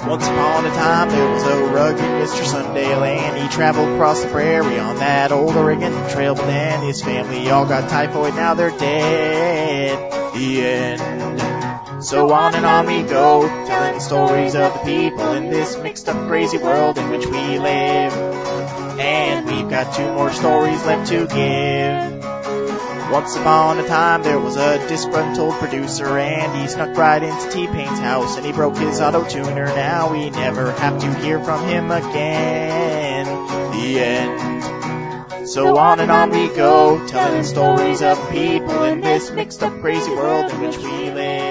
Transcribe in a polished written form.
Once upon a time there was a rugged Mr. Sundale, and he traveled across the prairie on that old Oregon Trail, but then his family all got typhoid, now they're dead. The end. So on and on we go, telling the stories of the people in this mixed up crazy world in which we live. And we've got 2 more stories left to give. Once upon a time there was a disgruntled producer, and he snuck right into T-Pain's house and he broke his auto-tuner. Now we never have to hear from him again. The end. So on and on we go, telling stories of people in this mixed up crazy world in which we live.